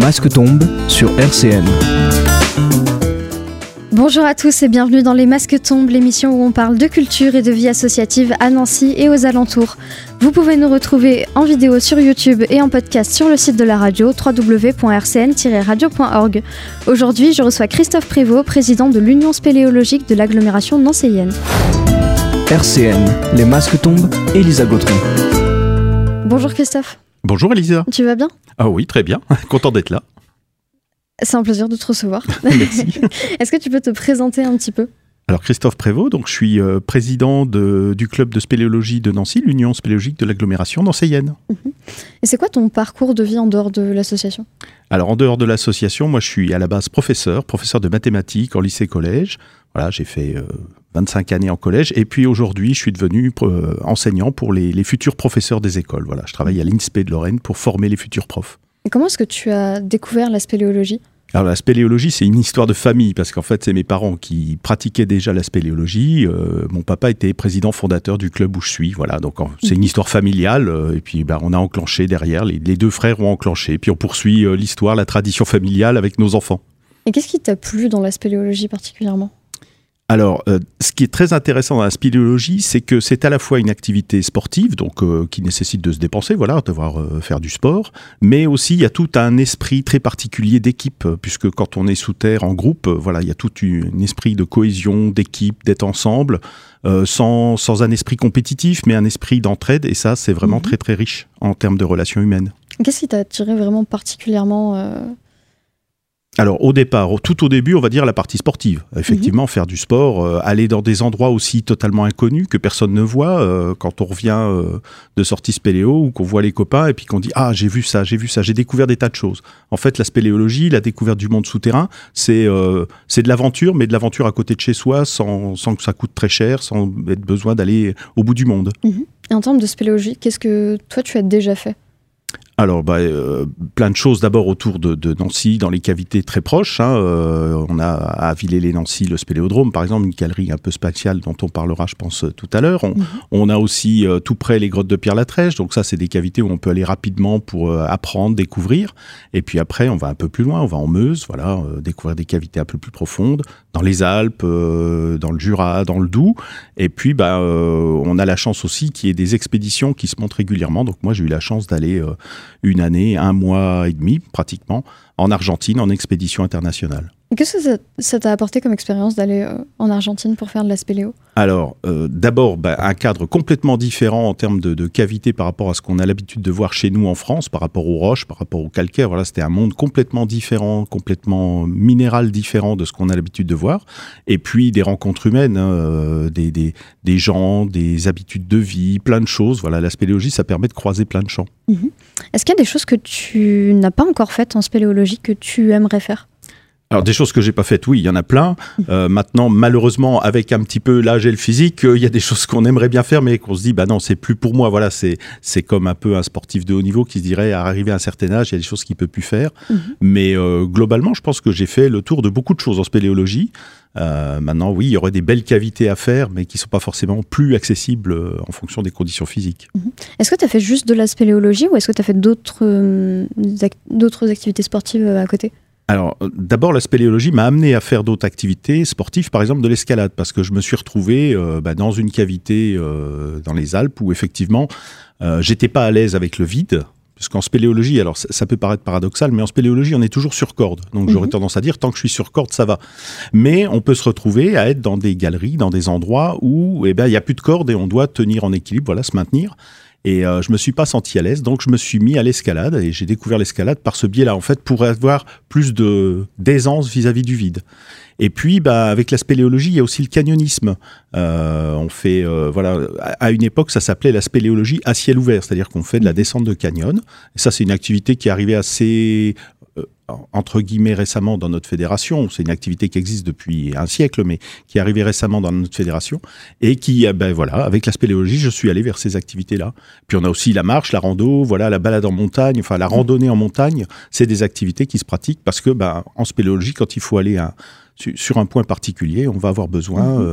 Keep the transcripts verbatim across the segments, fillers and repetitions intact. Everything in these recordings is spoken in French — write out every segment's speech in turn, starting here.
masque tombe sur R C N. Bonjour à tous et bienvenue dans Les Masques tombent, l'émission où on parle de culture et de vie associative à Nancy et aux alentours. Vous pouvez nous retrouver en vidéo sur YouTube et en podcast sur le site de la radio w w w point r c n tiret radio point org. Aujourd'hui, je reçois Christophe Prévost, président de l'Union spéléologique de l'agglomération nancéienne. R C N, Les Masques tombent, Elisa Gautron. Bonjour Christophe. Bonjour Elisa. Tu vas bien ? Ah oui, très bien. Content d'être là. C'est un plaisir de te recevoir. Merci. Est-ce que tu peux te présenter un petit peu ? Alors Christophe Prévost, donc je suis euh, président de, du club de spéléologie de Nancy, l'Union spéléologique de l'agglomération nancéienne. Mmh. Et c'est quoi ton parcours de vie en dehors de l'association ? Alors en dehors de l'association, moi je suis à la base professeur, professeur de mathématiques en lycée-collège. Voilà, j'ai fait euh, vingt-cinq années en collège et puis aujourd'hui je suis devenu euh, enseignant pour les, les futurs professeurs des écoles. Voilà, je travaille à l'I N S P E de Lorraine pour former les futurs profs. Et comment est-ce que tu as découvert la spéléologie ? Alors la spéléologie, c'est une histoire de famille, parce qu'en fait, c'est mes parents qui pratiquaient déjà la spéléologie. Euh, mon papa était président fondateur du club où je suis. Voilà, donc c'est une histoire familiale. Euh, et puis, bah, on a enclenché derrière, les, les deux frères ont enclenché. Puis on poursuit euh, l'histoire, la tradition familiale avec nos enfants. Et qu'est-ce qui t'a plu dans la spéléologie particulièrement ? Alors, euh, ce qui est très intéressant dans la spéléologie, c'est que c'est à la fois une activité sportive, donc euh, qui nécessite de se dépenser, voilà, devoir euh, faire du sport, mais aussi il y a tout un esprit très particulier d'équipe, puisque quand on est sous terre en groupe, euh, voilà, il y a tout un esprit de cohésion, d'équipe, d'être ensemble, euh, sans, sans un esprit compétitif, mais un esprit d'entraide, et ça, c'est vraiment mmh. très très riche en termes de relations humaines. Qu'est-ce qui t'a attiré vraiment particulièrement euh... Alors au départ, tout au début, on va dire la partie sportive. Effectivement, mmh. faire du sport, euh, aller dans des endroits aussi totalement inconnus que personne ne voit. Euh, quand on revient euh, de sortie spéléo ou qu'on voit les copains et puis qu'on dit « Ah, j'ai vu ça, j'ai vu ça, j'ai découvert des tas de choses ». En fait, la spéléologie, la découverte du monde souterrain, c'est, euh, c'est de l'aventure, mais de l'aventure à côté de chez soi, sans, sans que ça coûte très cher, sans être besoin d'aller au bout du monde. Mmh. Et en termes de spéléologie, qu'est-ce que toi, tu as déjà fait ? Alors, bah, euh, plein de choses d'abord autour de, de Nancy, dans les cavités très proches. Hein, euh, on a à Villers-lès-Nancy le spéléodrome, par exemple, une galerie un peu spatiale dont on parlera, je pense, tout à l'heure. On, mmh. on a aussi euh, tout près les grottes de Pierre-Latrèche. Donc ça, c'est des cavités où on peut aller rapidement pour euh, apprendre, découvrir. Et puis après, on va un peu plus loin, on va en Meuse, voilà, euh, découvrir des cavités un peu plus profondes, dans les Alpes, euh, dans le Jura, dans le Doubs. Et puis, bah, euh, on a la chance aussi qu'il y ait des expéditions qui se montent régulièrement. Donc moi, j'ai eu la chance d'aller... Euh, une année, un mois et demi pratiquement, en Argentine, en expédition internationale. Qu'est-ce que ça, ça t'a apporté comme expérience d'aller euh, en Argentine pour faire de la spéléo ? Alors, euh, d'abord, bah, un cadre complètement différent en termes de, de cavité par rapport à ce qu'on a l'habitude de voir chez nous en France, par rapport aux roches, par rapport au calcaire. Voilà, c'était un monde complètement différent, complètement minéral différent de ce qu'on a l'habitude de voir. Et puis, des rencontres humaines, hein, des, des, des gens, des habitudes de vie, plein de choses. Voilà, la spéléologie, ça permet de croiser plein de champs. Mmh. Est-ce qu'il y a des choses que tu n'as pas encore faites en spéléologie que tu aimerais faire ? Alors des choses que j'ai pas faites, oui, il y en a plein. Euh, maintenant, malheureusement, avec un petit peu l'âge et le physique, il euh, y a des choses qu'on aimerait bien faire, mais qu'on se dit, bah non, c'est plus pour moi. Voilà, c'est c'est comme un peu un sportif de haut niveau qui se dirait, à arriver à un certain âge, il y a des choses qu'il peut plus faire. Mm-hmm. Mais euh, globalement, je pense que j'ai fait le tour de beaucoup de choses en spéléologie. Euh, maintenant, oui, il y aurait des belles cavités à faire, mais qui ne sont pas forcément plus accessibles euh, en fonction des conditions physiques. Mmh. Est-ce que tu as fait juste de la spéléologie ou est-ce que tu as fait d'autres, euh, act- d'autres activités sportives à côté ? Alors, d'abord, la spéléologie m'a amené à faire d'autres activités sportives, par exemple de l'escalade, parce que je me suis retrouvé euh, bah, dans une cavité euh, dans les Alpes où, effectivement, euh, j'étais pas à l'aise avec le vide. Parce qu'en spéléologie, alors ça, ça peut paraître paradoxal, mais en spéléologie, on est toujours sur corde. Donc, mmh. j'aurais tendance à dire, tant que je suis sur corde, ça va. Mais on peut se retrouver à être dans des galeries, dans des endroits où eh ben, il n'y a plus de corde et on doit tenir en équilibre, voilà, se maintenir. Et euh, je me suis pas senti à l'aise, donc je me suis mis à l'escalade et j'ai découvert l'escalade par ce biais-là, en fait, pour avoir plus de, d'aisance vis-à-vis du vide. Et puis, bah, avec la spéléologie, il y a aussi le canyonisme. Euh, on fait, euh, voilà, à une époque, ça s'appelait la spéléologie à ciel ouvert, c'est-à-dire qu'on fait de la descente de canyon. Et ça, c'est une activité qui est arrivée assez, euh, entre guillemets, récemment dans notre fédération. C'est une activité qui existe depuis un siècle, mais qui est arrivée récemment dans notre fédération. Et qui, ben voilà, avec la spéléologie, je suis allé vers ces activités-là. Puis on a aussi la marche, la rando, voilà, la balade en montagne, enfin la randonnée en montagne. C'est des activités qui se pratiquent parce que, ben, en spéléologie, quand il faut aller à sur un point particulier, on va avoir besoin euh,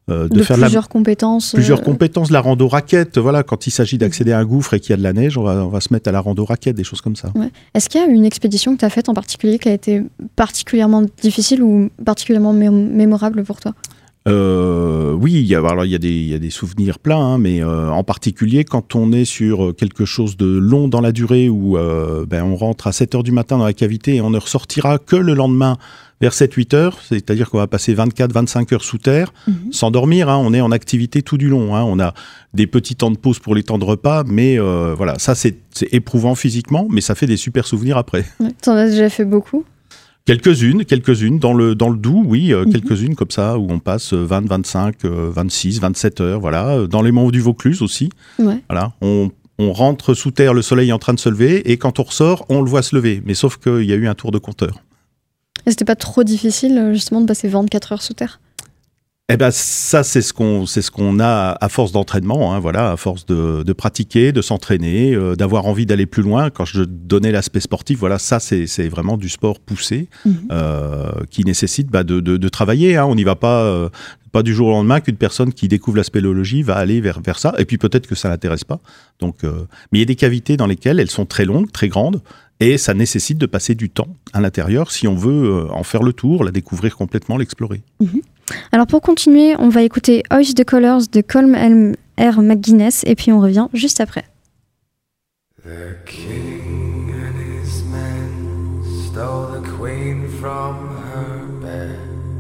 euh, de, de faire plusieurs la, compétences. Plusieurs euh... compétences, la rando raquette. Voilà, quand il s'agit d'accéder à un gouffre et qu'il y a de la neige, on va, on va se mettre à la rando raquette, des choses comme ça. Ouais. Est-ce qu'il y a une expédition que tu as faite en particulier qui a été particulièrement difficile ou particulièrement mé- mémorable pour toi ? Euh, oui, il y a, alors il y a des, il y a des souvenirs pleins, hein, mais euh, en particulier quand on est sur quelque chose de long dans la durée où euh, ben, on rentre à sept heures du matin dans la cavité et on ne ressortira que le lendemain vers sept huit heures, c'est-à-dire qu'on va passer vingt-quatre vingt-cinq heures sous terre, mmh. sans dormir, hein, on est en activité tout du long, hein, on a des petits temps de pause pour les temps de repas, mais euh, voilà, ça c'est, c'est éprouvant physiquement, mais ça fait des super souvenirs après. Ouais, t'en as déjà fait beaucoup ? Quelques-unes, quelques-unes, dans le, dans le Doubs, oui, euh, mmh. quelques-unes comme ça, où on passe vingt, vingt-cinq, vingt-six, vingt-sept heures, voilà. Dans les monts du Vaucluse aussi, ouais. voilà. On, on rentre sous terre, le soleil est en train de se lever, et quand on ressort, on le voit se lever. Mais sauf qu'il y a eu un tour de compteur. Et c'était pas trop difficile, justement, de passer vingt-quatre heures sous terre ? Eh ben ça c'est ce qu'on c'est ce qu'on a à force d'entraînement, hein, voilà, à force de, de pratiquer, de s'entraîner, euh, d'avoir envie d'aller plus loin. Quand je donnais l'aspect sportif, voilà, ça c'est c'est vraiment du sport poussé mmh. euh, qui nécessite bah, de, de de travailler. Hein. On n'y va pas euh, pas du jour au lendemain qu'une personne qui découvre la spéléologie va aller vers vers ça. Et puis peut-être que ça l'intéresse pas. Donc, euh, mais il y a des cavités dans lesquelles elles sont très longues, très grandes. Et ça nécessite de passer du temps à l'intérieur si on veut en faire le tour, la découvrir complètement, l'explorer. Mmh. Alors pour continuer, on va écouter Hoist the Colors de Colm R. McGuinness et puis on revient juste après. The king and his men stole the queen from her bed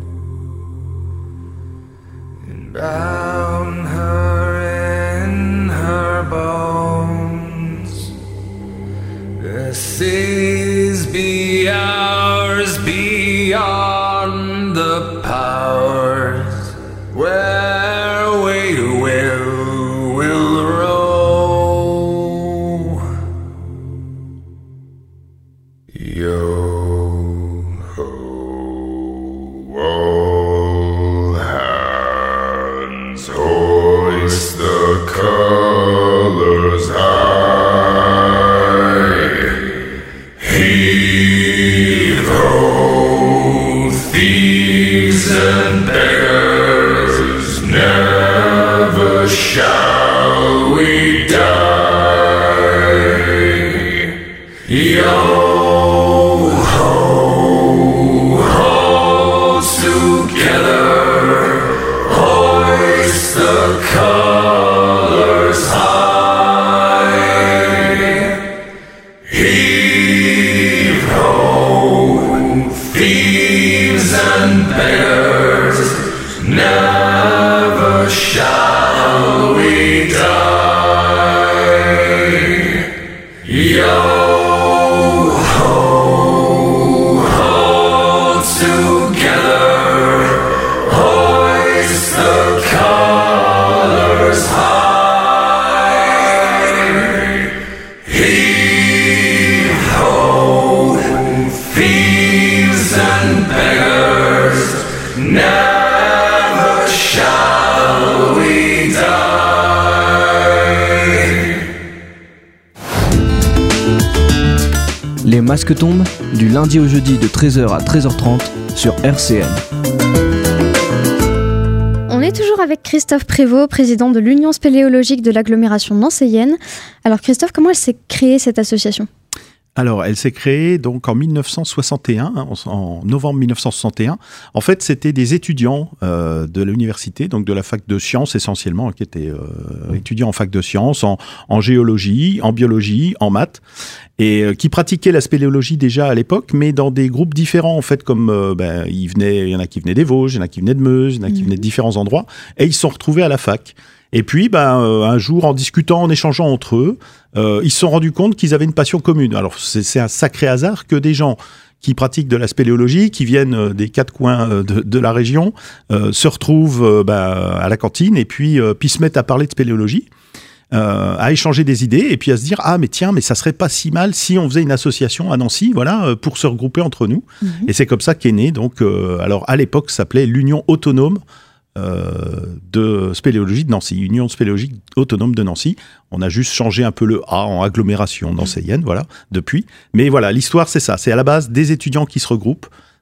and bound her in her bones. The seas be ours beyond the powers where we will, will row. Yo-ho, all hands, hoist the colors high. Heave-ho, thieves and beggars, never shall we die. Yo-ho, hold together, hoist the colors high. Heave-ho, thieves and beggars, never shall we die. Yo-ho, hold together, hoist the colors high. Heave-ho, thieves and beggars, never shall we die. Les masques tombent, du lundi au jeudi de treize heures à treize heures trente sur R C N. On est toujours avec Christophe Prévost, président de l'Union spéléologique de l'agglomération nancéienne. Alors Christophe, comment elle s'est créée cette association ? Alors, elle s'est créée donc en mille neuf cent soixante et un, hein, en novembre mille neuf cent soixante et un. En fait, c'était des étudiants euh, de l'université, donc de la fac de sciences essentiellement, qui étaient euh, étudiants en fac de sciences, en, en géologie, en biologie, en maths, et euh, qui pratiquaient la spéléologie déjà à l'époque, mais dans des groupes différents, en fait, comme euh, ben, il venaient, il y en a qui venaient des Vosges, il y en a qui venaient de Meuse, il y en a qui venaient de différents endroits, et ils se sont retrouvés à la fac. Et puis, ben, euh, un jour, en discutant, en échangeant entre eux, euh, ils se sont rendus compte qu'ils avaient une passion commune. Alors, c'est, c'est un sacré hasard que des gens qui pratiquent de la spéléologie, qui viennent des quatre coins de, de la région, euh, se retrouvent euh, ben, à la cantine et puis, euh, puis se mettent à parler de spéléologie, euh, à échanger des idées et puis à se dire « Ah, mais tiens, mais ça serait pas si mal si on faisait une association à Nancy, voilà, pour se regrouper entre nous. Mmh. » Et c'est comme ça qu'est né, donc, euh, alors à l'époque, ça s'appelait l'Union autonome Euh, de spéléologie de Nancy, Union spéléologique autonome de Nancy. On a juste changé un peu le A en agglomération nancéienne, voilà, depuis. Mais voilà, l'histoire, c'est ça. C'est à la base des étudiants qui se regroupent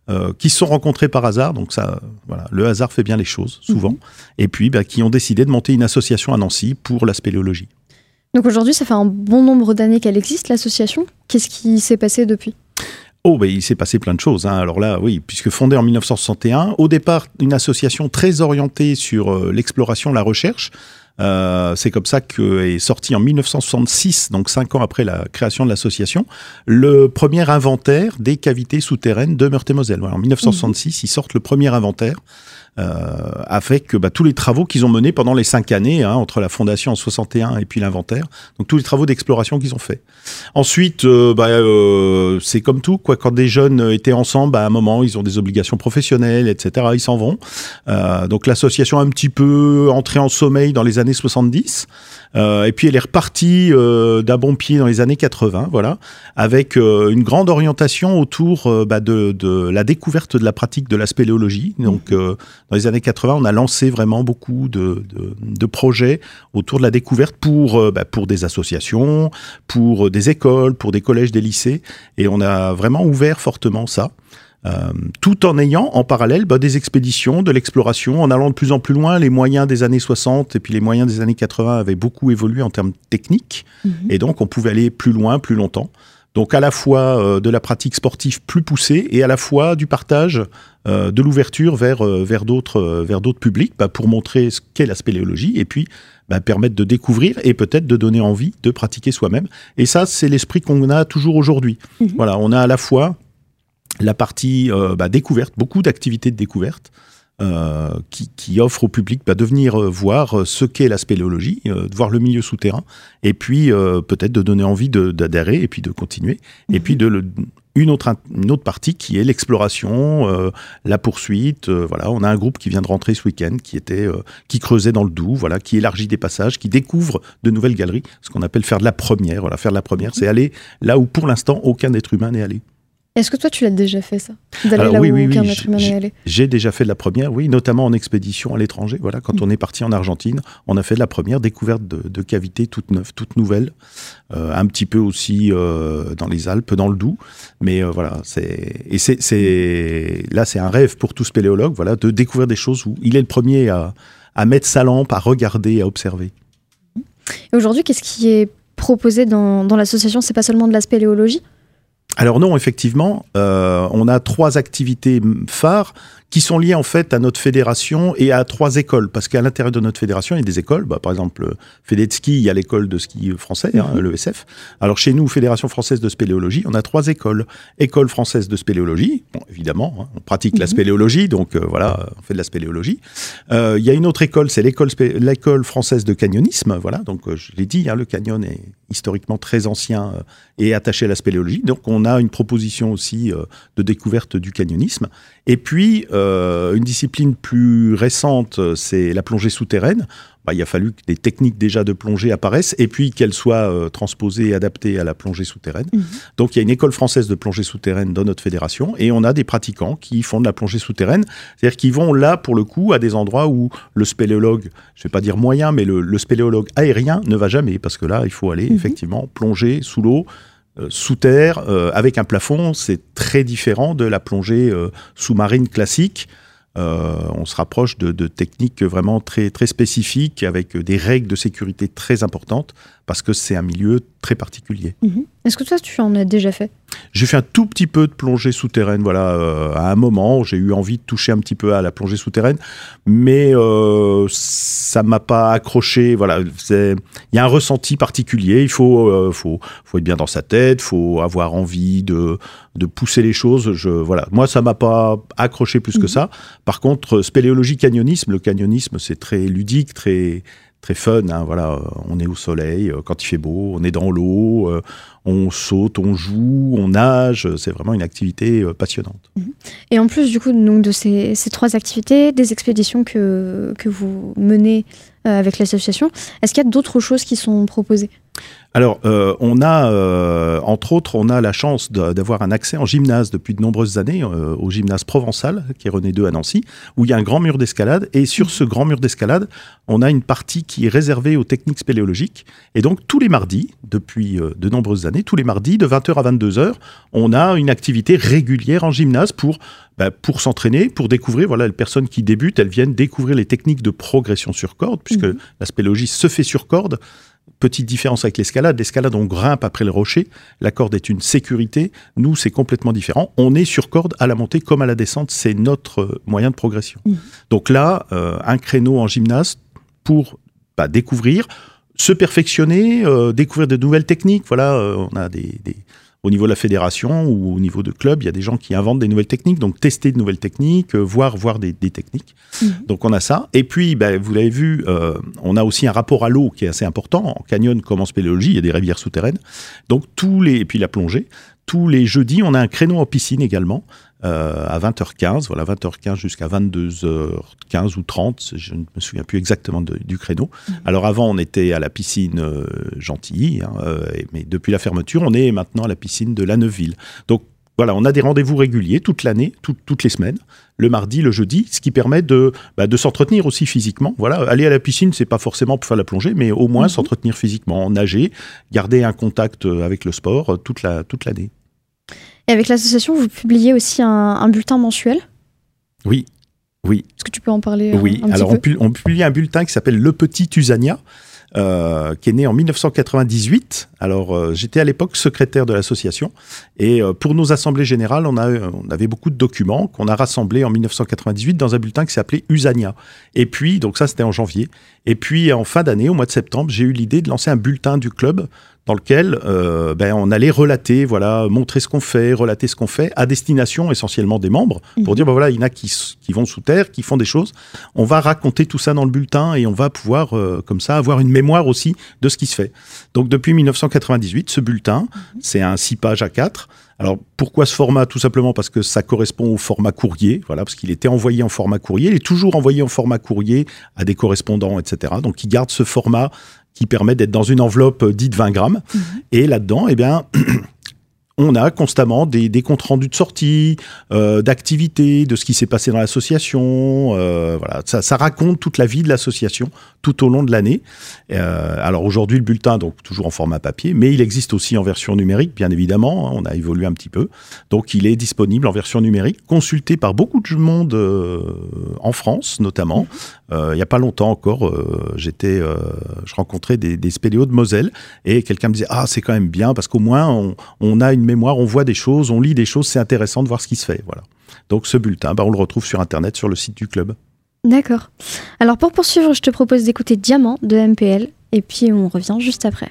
euh, qui se sont rencontrés par hasard. Donc ça, voilà, le hasard fait bien les choses, souvent. Mmh. Et puis, bah, qui ont décidé de monter une association à Nancy pour la spéléologie. Donc aujourd'hui, ça fait un bon nombre d'années qu'elle existe, l'association. Qu'est-ce qui s'est passé depuis ? Oh, ben, il s'est passé plein de choses. Hein. Alors là, oui, puisque fondée en mille neuf cent soixante et un, au départ, une association très orientée sur euh, l'exploration, la recherche. Euh, c'est comme ça qu'est sorti en mille neuf cent soixante-six, donc cinq ans après la création de l'association, le premier inventaire des cavités souterraines de Meurthe-et-Moselle. Voilà, en mille neuf cent soixante-six, mmh. ils sortent le premier inventaire. Euh, avec bah, tous les travaux qu'ils ont menés pendant les cinq années, hein, entre la fondation en soixante et un et puis l'inventaire. Donc tous les travaux d'exploration qu'ils ont fait. Ensuite, euh, bah, euh, c'est comme tout, quoi. Quand des jeunes étaient ensemble, bah, à un moment, ils ont des obligations professionnelles, et cetera. Ils s'en vont. Euh, donc l'association a un petit peu entré en sommeil dans les années soixante-dix. Euh, et puis elle est repartie euh, d'un bon pied dans les années quatre-vingts, voilà, avec euh, une grande orientation autour euh, bah, de, de la découverte de la pratique de la spéléologie. Donc euh, dans les années quatre-vingts, on a lancé vraiment beaucoup de, de, de projets autour de la découverte pour, euh, bah, pour des associations, pour des écoles, pour des collèges, des lycées, et on a vraiment ouvert fortement ça. Euh, tout en ayant en parallèle bah, des expéditions, de l'exploration, en allant de plus en plus loin. Les moyens des années soixante et puis les moyens des années quatre-vingts avaient beaucoup évolué en termes techniques, mmh. et donc on pouvait aller plus loin, plus longtemps. Donc à la fois euh, de la pratique sportive plus poussée et à la fois du partage, euh, de l'ouverture vers, euh, vers, d'autres, euh, vers d'autres publics bah, pour montrer ce qu'est la spéléologie et puis bah, permettre de découvrir et peut-être de donner envie de pratiquer soi-même. Et ça, c'est l'esprit qu'on a toujours aujourd'hui. Mmh. Voilà, on a à la fois la partie euh, bah, découverte, beaucoup d'activités de découverte euh, qui, qui offrent au public bah, de venir euh, voir ce qu'est la spéléologie, euh, de voir le milieu souterrain, et puis euh, peut-être de donner envie de, d'adhérer et puis de continuer. Mmh. Et puis de le, une, autre, une autre partie qui est l'exploration, euh, la poursuite. Euh, voilà, on a un groupe qui vient de rentrer ce week-end, qui, était, euh, qui creusait dans le Doubs, voilà, qui élargit des passages, qui découvre de nouvelles galeries, ce qu'on appelle faire de la première. Voilà, faire de la première, mmh. c'est aller là où pour l'instant aucun être humain n'est allé. Est-ce que toi, tu l'as déjà fait, ça ? D'aller Alors, là oui, où oui, aucun oui, être humain n'est allé ? J'ai déjà fait de la première, oui, notamment en expédition à l'étranger. Voilà, quand mmh. on est parti en Argentine, on a fait de la première découverte de, de cavités toutes neuves, toutes nouvelles. Euh, un petit peu aussi euh, dans les Alpes, dans le Doubs. Mais euh, voilà, c'est, et c'est, c'est, là, c'est un rêve pour tout spéléologue, voilà, de découvrir des choses où il est le premier à, à mettre sa lampe, à regarder, à observer. Et aujourd'hui, qu'est-ce qui est proposé dans, dans l'association ? C'est pas seulement de la spéléologie ? Alors non, effectivement, euh, on a trois activités phares qui sont liées en fait à notre fédération et à trois écoles. Parce qu'à l'intérieur de notre fédération, il y a des écoles. Bah, par exemple, Fédé de ski, il y a l'école de ski français, hein, mmh. l'E S F. Alors chez nous, Fédération française de spéléologie, on a trois écoles. École française de spéléologie, bon, évidemment, hein, on pratique mmh. la spéléologie, donc euh, voilà, on fait de la spéléologie. Euh, il y a une autre école, c'est l'école, spé- l'école française de canyonisme. Voilà, donc euh, je l'ai dit, hein, le canyon est historiquement très ancien euh, et attaché à la spéléologie. Donc on a une proposition aussi euh, de découverte du canyonisme. Et puis, euh, une discipline plus récente, c'est la plongée souterraine. Bah, il a fallu que des techniques déjà de plongée apparaissent et puis qu'elles soient euh, transposées et adaptées à la plongée souterraine. Mmh. Donc il y a une école française de plongée souterraine dans notre fédération et on a des pratiquants qui font de la plongée souterraine. C'est-à-dire qu'ils vont là, pour le coup, à des endroits où le spéléologue, je ne vais pas dire moyen, mais le, le spéléologue aérien ne va jamais parce que là, il faut aller mmh. effectivement plonger sous l'eau, Euh, sous terre, euh, avec un plafond. C'est très différent de la plongée euh, sous-marine classique. Euh, on se rapproche de, de techniques vraiment très, très spécifiques, avec des règles de sécurité très importantes, parce que c'est un milieu très particulier. Mmh. Est-ce que toi, tu en as déjà fait ? J'ai fait un tout petit peu de plongée souterraine, voilà, euh, à un moment, j'ai eu envie de toucher un petit peu à la plongée souterraine, mais euh, ça m'a pas accroché, voilà, c'est, il y a un ressenti particulier, il faut, euh, faut, faut être bien dans sa tête, faut avoir envie de, de pousser les choses, je, voilà, moi ça m'a pas accroché plus mmh. que ça. Par contre, spéléologie, canyonisme, le canyonisme c'est très ludique, très... très fun, hein, voilà, on est au soleil, quand il fait beau, on est dans l'eau, euh, on saute, on joue, on nage, c'est vraiment une activité euh, passionnante. Et en plus du coup donc, de ces, ces trois activités, des expéditions que, que vous menez euh, avec l'association, est-ce qu'il y a d'autres choses qui sont proposées ? Alors, euh, on a, euh, entre autres, on a la chance de, d'avoir un accès en gymnase depuis de nombreuses années, euh, au gymnase Provençal, qui est René deux à Nancy, où il y a un grand mur d'escalade. Et sur ce grand mur d'escalade, on a une partie qui est réservée aux techniques spéléologiques. Et donc, tous les mardis, depuis euh, de nombreuses années, tous les mardis, de vingt heures à vingt-deux heures, on a une activité régulière en gymnase pour, bah, pour s'entraîner, pour découvrir. Voilà, les personnes qui débutent, elles viennent découvrir les techniques de progression sur corde, puisque mmh. la spéléologie se fait sur corde. Petite différence avec l'escalade. L'escalade, on grimpe après le rocher. La corde est une sécurité. Nous, c'est complètement différent. On est sur corde à la montée comme à la descente. C'est notre moyen de progression. Mmh. Donc là, euh, un créneau en gymnase pour bah, découvrir, se perfectionner, euh, découvrir de nouvelles techniques. Voilà, euh, on a des, des... Au niveau de la fédération ou au niveau de club, il y a des gens qui inventent des nouvelles techniques, donc tester de nouvelles techniques, euh, voir, voir des, des techniques. Mmh. Donc on a ça. Et puis, bah, vous l'avez vu, euh, on a aussi un rapport à l'eau qui est assez important. En canyon comme en spéléologie, il y a des rivières souterraines. Donc tous les, et puis la plongée. Tous les jeudis, on a un créneau en piscine également, euh, à vingt heures quinze, voilà, vingt heures quinze jusqu'à vingt-deux heures quinze ou trente, je ne me souviens plus exactement de, du créneau. Mmh. Alors avant, on était à la piscine euh, Gentilly, hein, euh, mais depuis la fermeture, on est maintenant à la piscine de La Neuveville. Donc voilà, on a des rendez-vous réguliers toute l'année, tout, toutes les semaines, le mardi, le jeudi, ce qui permet de, bah, de s'entretenir aussi physiquement. Voilà, aller à la piscine, c'est pas forcément pour faire la plongée, mais au moins mmh. s'entretenir physiquement, nager, garder un contact avec le sport toute la, toute l'année. Et avec l'association, vous publiez aussi un, un bulletin mensuel ? Oui, oui. Est-ce que tu peux en parler ? Oui, un alors petit on, pu, on publie un bulletin qui s'appelle Le Petit Usania, euh, qui est né en mille neuf cent quatre-vingt-dix-huit. Alors, euh, j'étais à l'époque secrétaire de l'association. Et euh, pour nos assemblées générales, on, a, on avait beaucoup de documents qu'on a rassemblés en mille neuf cent quatre-vingt-dix-huit dans un bulletin qui s'appelait Usania. Et puis, donc ça, c'était en janvier. Et puis, en fin d'année, au mois de septembre, j'ai eu l'idée de lancer un bulletin du club dans lequel euh, ben, on allait relater, voilà, montrer ce qu'on fait, relater ce qu'on fait, à destination essentiellement des membres, pour mmh. dire, ben, voilà, il y en a qui, qui vont sous terre, qui font des choses. On va raconter tout ça dans le bulletin et on va pouvoir, euh, comme ça, avoir une mémoire aussi de ce qui se fait. Donc, depuis mille neuf cent quatre-vingt-dix-huit, ce bulletin, mmh. c'est un six pages à quatre. Alors, pourquoi ce format ? Tout simplement parce que ça correspond au format courrier, voilà, parce qu'il était envoyé en format courrier. Il est toujours envoyé en format courrier à des correspondants, et cetera. Donc, il garde ce format qui permet d'être dans une enveloppe dite vingt grammes. Mmh. Et là-dedans, eh bien, on a constamment des, des comptes rendus de sortie, euh, d'activités, de ce qui s'est passé dans l'association. Euh, voilà, ça, ça raconte toute la vie de l'association tout au long de l'année. Euh, alors aujourd'hui, le bulletin, donc toujours en format papier, mais il existe aussi en version numérique, bien évidemment. On a évolué un petit peu. Donc il est disponible en version numérique, consulté par beaucoup de monde euh, en France, notamment. Euh, il n'y a pas longtemps encore, euh, j'étais, euh, je rencontrais des, des spéléos de Moselle et quelqu'un me disait « Ah, c'est quand même bien parce qu'au moins on, on a une mémoire, on voit des choses, on lit des choses, c'est intéressant de voir ce qui se fait. » Voilà. Donc ce bulletin, bah, on le retrouve sur Internet, sur le site du club. D'accord. Alors pour poursuivre, je te propose d'écouter Diamant de M P L et puis on revient juste après.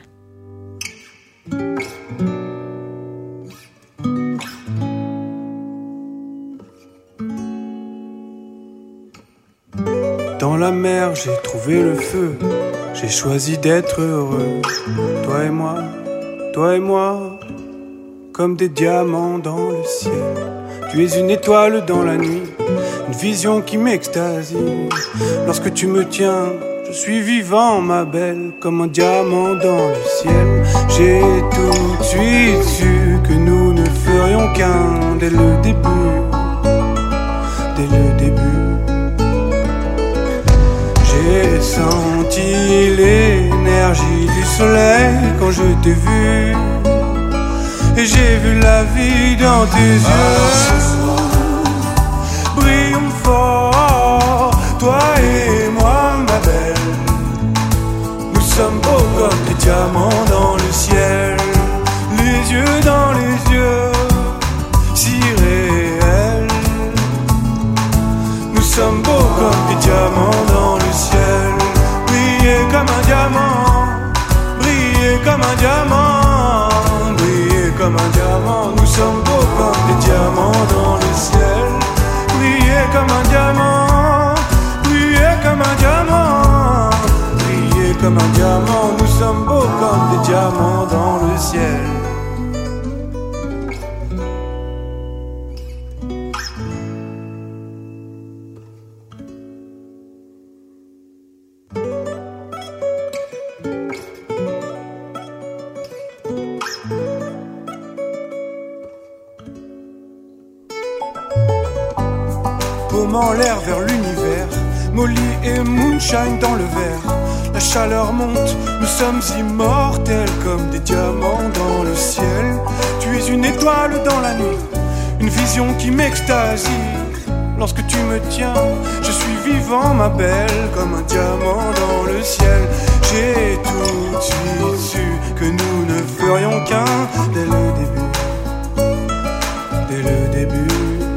Dans la mer, j'ai trouvé le feu. J'ai choisi d'être heureux. Toi et moi, toi et moi, comme des diamants dans le ciel. Tu es une étoile dans la nuit, une vision qui m'extasie. Lorsque tu me tiens, je suis vivant, ma belle, comme un diamant dans le ciel. J'ai tout de suite su que nous ne ferions qu'un dès le début, dès le début. J'ai senti l'énergie du soleil quand je t'ai vu, et j'ai vu la vie dans tes yeux. Brillons fort, toi et moi, ma belle. Nous sommes beaux comme des diamants dans le ciel, les yeux dans les yeux, si réels. Nous sommes beaux comme des diamants dans le ciel. Briller comme un diamant, briller comme un diamant, briller comme un diamant. Nous sommes beaux comme des diamants dans le ciel. Briller comme un diamant, briller comme un diamant, briller comme un diamant. Nous sommes beaux comme des diamants dans le ciel. en l'air vers l'univers. Molly et moonshine dans le verre. La chaleur monte, nous sommes immortels comme des diamants dans le ciel. Tu es une étoile dans la nuit, une vision qui m'extasie. Lorsque tu me tiens, je suis vivant ma belle, comme un diamant dans le ciel. J'ai tout de suite su que nous ne ferions qu'un dès le début, dès le début.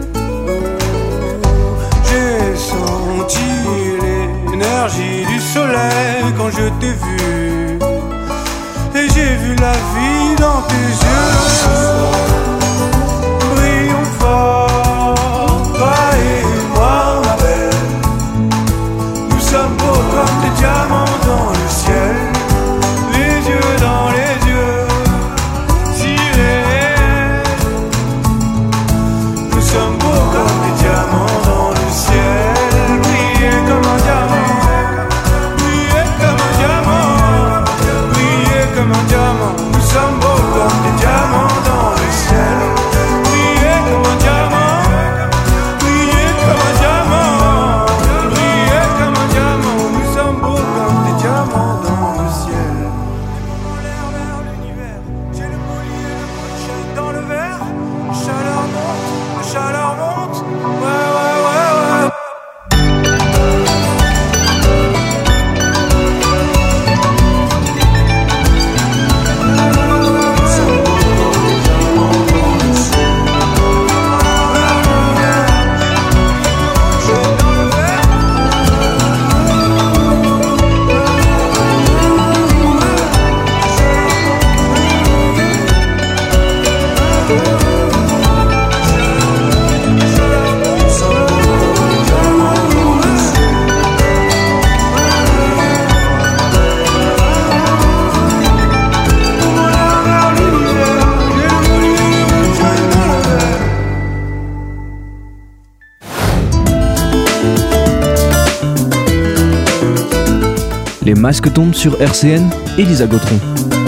J'ai senti l'énergie du soleil quand je t'ai vu, et j'ai vu la vie dans tes yeux. Brillons fort, toi et moi ma belle. Nous sommes beaux comme des diamants dans le ciel, les yeux dans les yeux, si réels. Nous sommes beaux comme des diamants dans le ciel, briller comme un diamant, briller comme un diamant, briller comme un diamant. Nous sommes beaux comme des diamants dans le ciel, briller comme un diamant, briller comme un diamant, briller comme un diamant. Nous sommes beaux comme des diamants dans le ciel. En l'air vers l'univers, j'ai le molly et le moonshine dans le verre. La chaleur monte, la chaleur monte, ouais ouais ouais ouais. Les masques tombent sur R C N, Elisa Gautron.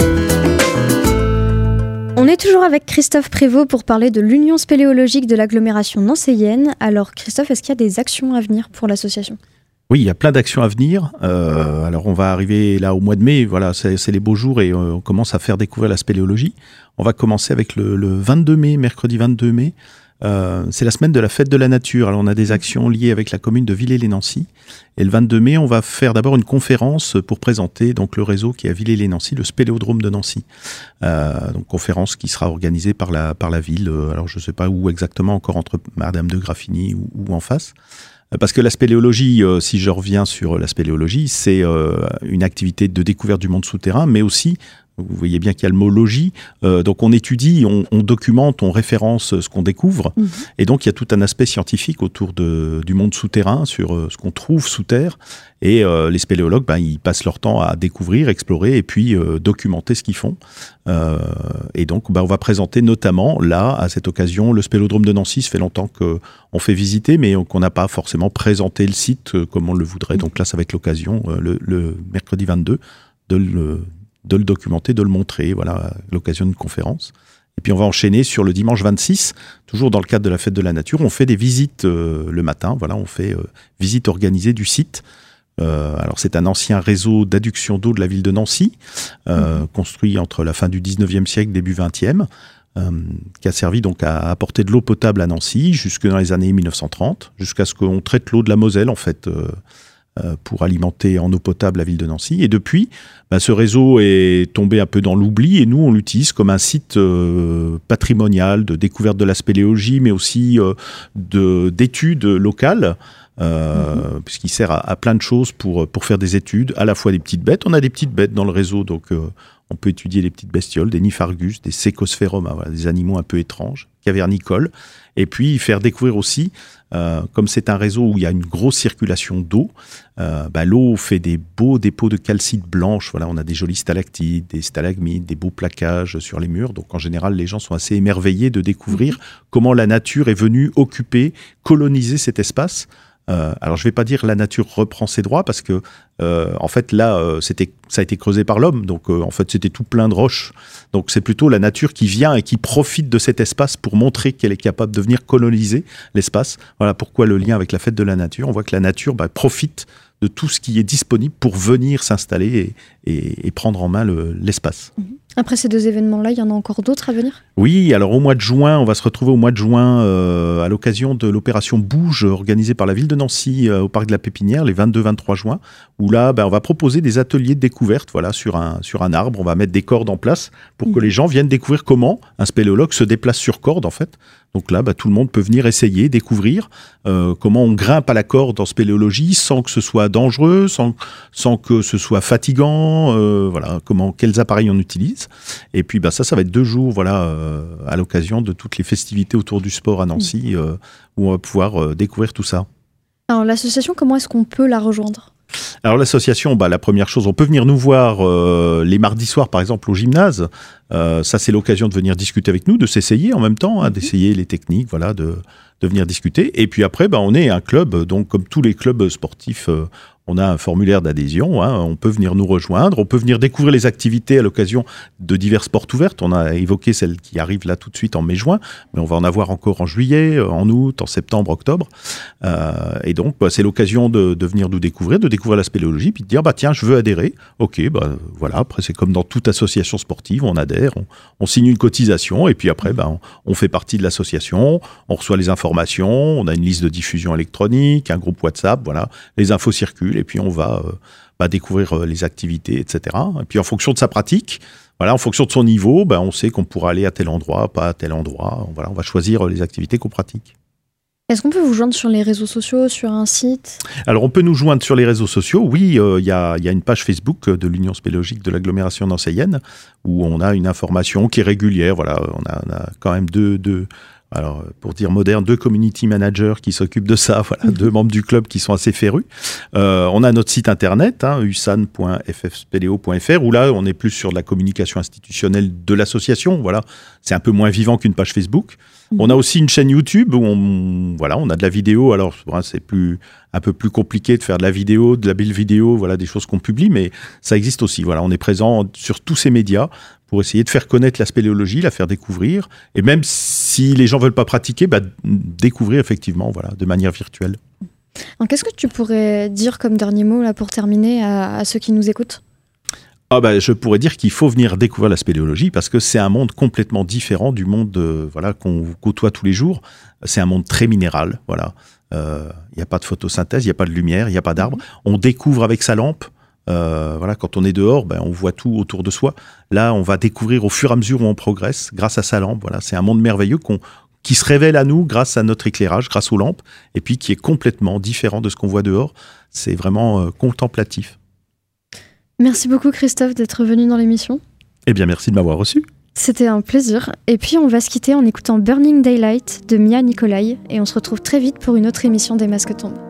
On est toujours avec Christophe Prévost pour parler de l'Union spéléologique de l'agglomération nancéienne. Alors Christophe, est-ce qu'il y a des actions à venir pour l'association ? Oui, il y a plein d'actions à venir. Euh, alors on va arriver là au mois de mai, voilà, c'est, c'est les beaux jours et euh, on commence à faire découvrir la spéléologie. On va commencer avec le, le vingt-deux mai, mercredi vingt-deux mai. Euh, c'est la semaine de la fête de la nature. Alors on a des actions liées avec la commune de Villers-lès-Nancy. Et le vingt-deux mai, on va faire d'abord une conférence pour présenter donc le réseau qui est à Villers-lès-Nancy, le Spéléodrome de Nancy. Euh, donc conférence qui sera organisée par la par la ville. Alors je ne sais pas où exactement, encore entre Madame de Graffigny ou, ou en face. Parce que la spéléologie, euh, si je reviens sur la spéléologie, c'est euh, une activité de découverte du monde souterrain, mais aussi, vous voyez bien qu'il y a le mot logie, euh, donc on étudie, on, on documente, on référence ce qu'on découvre, mmh. et donc il y a tout un aspect scientifique autour de, du monde souterrain, sur euh, ce qu'on trouve sous terre, et euh, les spéléologues, ben, ils passent leur temps à découvrir, explorer, et puis euh, documenter ce qu'ils font. Euh, et donc, ben, on va présenter notamment, là, à cette occasion, le Spélodrome de Nancy. Ça fait longtemps qu'on fait visiter, mais qu'on n'a pas forcément présenté le site euh, comme on le voudrait. Mmh. Donc là, ça va être l'occasion, euh, le, le mercredi vingt-deux, de le... de le documenter, de le montrer, voilà, à l'occasion d'une conférence. Et puis on va enchaîner sur le dimanche vingt-six, toujours dans le cadre de la fête de la nature. On fait des visites euh, le matin, voilà, on fait euh, visite organisée du site. Euh, alors c'est un ancien réseau d'adduction d'eau de la ville de Nancy, euh, mmh. construit entre la fin du dix-neuvième siècle, début vingtième, euh, qui a servi donc à apporter de l'eau potable à Nancy jusque dans les années mille neuf cent trente, jusqu'à ce qu'on traite l'eau de la Moselle en fait, euh, pour alimenter en eau potable la ville de Nancy. Et depuis, bah, ce réseau est tombé un peu dans l'oubli et nous, on l'utilise comme un site euh, patrimonial de découverte de la spéléologie, mais aussi euh, de, d'études locales, euh, mmh. puisqu'il sert à, à plein de choses pour, pour faire des études, à la fois des petites bêtes. On a des petites bêtes dans le réseau, donc euh, on peut étudier les petites bestioles, des niphargus, des sécosphérum, voilà, des animaux un peu étranges, cavernicoles, et puis faire découvrir aussi, euh, comme c'est un réseau où il y a une grosse circulation d'eau, euh, bah, l'eau fait des beaux dépôts de calcite blanche. Voilà, on a des jolis stalactites, des stalagmites, des beaux plaquages sur les murs. Donc en général, les gens sont assez émerveillés de découvrir mmh. comment la nature est venue occuper, coloniser cet espace. Euh, alors je vais pas dire la nature reprend ses droits parce que euh, en fait là euh, c'était ça a été creusé par l'homme, donc euh, en fait c'était tout plein de roches. Donc c'est plutôt la nature qui vient et qui profite de cet espace pour montrer qu'elle est capable de venir coloniser l'espace. Voilà pourquoi le lien avec la fête de la nature. On voit que la nature bah, profite de tout ce qui est disponible pour venir s'installer et, et, et prendre en main le, l'espace. Après ces deux événements-là, il y en a encore d'autres à venir ? Oui, alors au mois de juin, on va se retrouver au mois de juin euh, à l'occasion de l'opération Bouge organisée par la ville de Nancy euh, au parc de la Pépinière, les vingt-deux vingt-trois juin, où là, ben, on va proposer des ateliers de découverte voilà, sur, un, sur un arbre. On va mettre des cordes en place pour mmh. que les gens viennent découvrir comment un spéléologue se déplace sur corde, en fait. Donc là, bah, tout le monde peut venir essayer, découvrir euh, comment on grimpe à la corde en spéléologie sans que ce soit dangereux, sans, sans que ce soit fatigant, euh, voilà, comment, quels appareils on utilise. Et puis bah, ça, ça va être deux jours voilà, euh, à l'occasion de toutes les festivités autour du sport à Nancy, euh, où on va pouvoir euh, découvrir tout ça. Alors l'association, comment est-ce qu'on peut la rejoindre ? Alors l'association, bah, la première chose, on peut venir nous voir euh, les mardis soirs par exemple au gymnase. Euh, ça c'est l'occasion de venir discuter avec nous, de s'essayer en même temps, hein, d'essayer les techniques, voilà, de, de venir discuter. Et puis après, bah, on est un club, donc comme tous les clubs sportifs, euh, on a un formulaire d'adhésion, hein, on peut venir nous rejoindre, on peut venir découvrir les activités à l'occasion de diverses portes ouvertes. On a évoqué celle qui arrive là tout de suite en mai-juin, mais on va en avoir encore en juillet, en août, en septembre, octobre. Euh, et donc, bah, c'est l'occasion de, de venir nous découvrir, de découvrir la spéléologie, puis de dire, bah tiens, je veux adhérer. Ok, bah voilà, après c'est comme dans toute association sportive, on adhère, on, on signe une cotisation, et puis après, bah, on, on fait partie de l'association, on reçoit les informations, on a une liste de diffusion électronique, un groupe WhatsApp, voilà, les infos circulent, et puis on va euh, bah, découvrir euh, les activités, et cetera. Et puis en fonction de sa pratique, voilà, en fonction de son niveau, bah, on sait qu'on pourra aller à tel endroit, pas à tel endroit. Voilà, on va choisir les activités qu'on pratique. Est-ce qu'on peut vous joindre sur les réseaux sociaux, sur un site ? Alors on peut nous joindre sur les réseaux sociaux, oui, il euh, y, a, y a une page Facebook de l'Union spéléologique de l'agglomération nancéienne où on a une information qui est régulière, voilà, on a, on a quand même deux... deux Alors, pour dire moderne, deux community managers qui s'occupent de ça, voilà, mmh. deux membres du club qui sont assez férus. Euh, on a notre site internet, hein, u s a n point f f spéléo point f r, où là, on est plus sur de la communication institutionnelle de l'association. Voilà, c'est un peu moins vivant qu'une page Facebook. Mmh. On a aussi une chaîne YouTube où on, voilà, on a de la vidéo. Alors, c'est plus, un peu plus compliqué de faire de la vidéo, de la belle vidéo, voilà, des choses qu'on publie, mais ça existe aussi. Voilà, on est présent sur tous ces médias pour essayer de faire connaître la spéléologie, la faire découvrir, et même si les gens veulent pas pratiquer, bah, découvrir effectivement, voilà, de manière virtuelle. Alors, qu'est-ce que tu pourrais dire comme dernier mot là pour terminer à, à ceux qui nous écoutent ? Ah bah, je pourrais dire qu'il faut venir découvrir la spéléologie parce que c'est un monde complètement différent du monde euh, voilà, qu'on côtoie tous les jours. C'est un monde très minéral. Voilà. Euh, y a pas de photosynthèse, il n'y a pas de lumière, il n'y a pas d'arbres. On découvre avec sa lampe. Euh, voilà, quand on est dehors, ben, on voit tout autour de soi. Là, on va découvrir au fur et à mesure où on progresse, grâce à sa lampe. Voilà, c'est un monde merveilleux qu'on, qui se révèle à nous grâce à notre éclairage, grâce aux lampes, et puis qui est complètement différent de ce qu'on voit dehors. C'est vraiment euh, contemplatif. Merci beaucoup Christophe d'être venu dans l'émission. Eh bien, merci de m'avoir reçu. C'était un plaisir. Et puis, on va se quitter en écoutant Burning Daylight de Mia Nicolai, et on se retrouve très vite pour une autre émission des Masques tombent.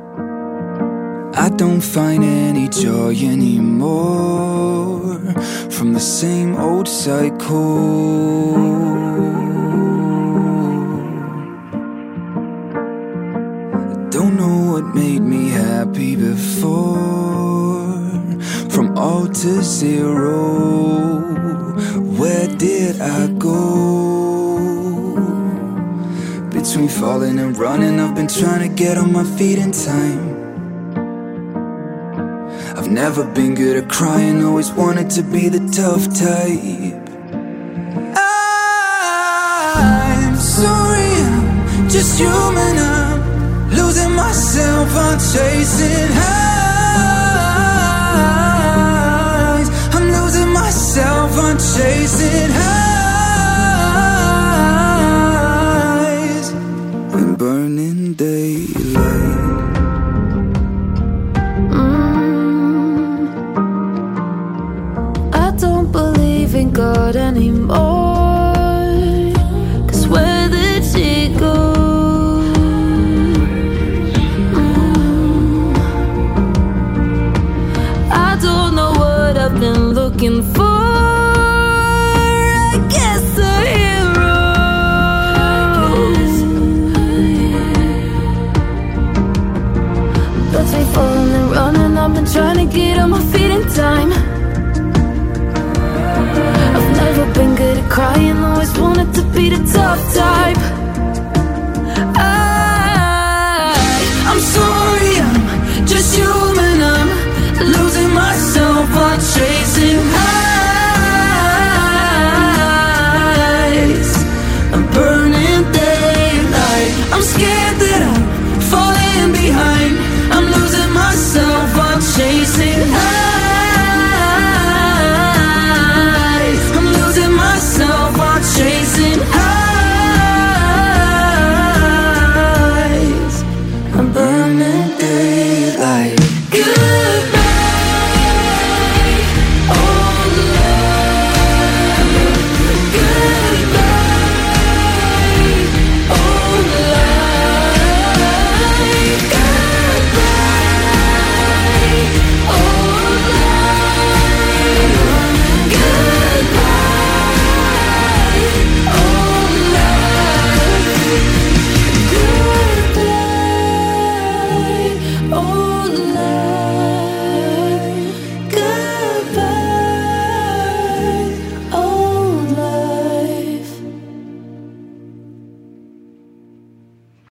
I don't find any joy anymore from the same old cycle. I don't know what made me happy before. From all to zero, where did I go? Between falling and running, I've been trying to get on my feet in time. I've never been good at crying, always wanted to be the tough type. I'm sorry, I'm just human, I'm losing myself, I'm chasing highs. I'm losing myself, I'm chasing highs. In burning daylight. In God anymore, 'cause where did she go? Mm. I don't know what I've been looking for. I guess a hero. on my feet in time. I've never been good at crying, always wanted to be the tough type. I, I'm sorry, I'm just human, I'm losing myself while chasing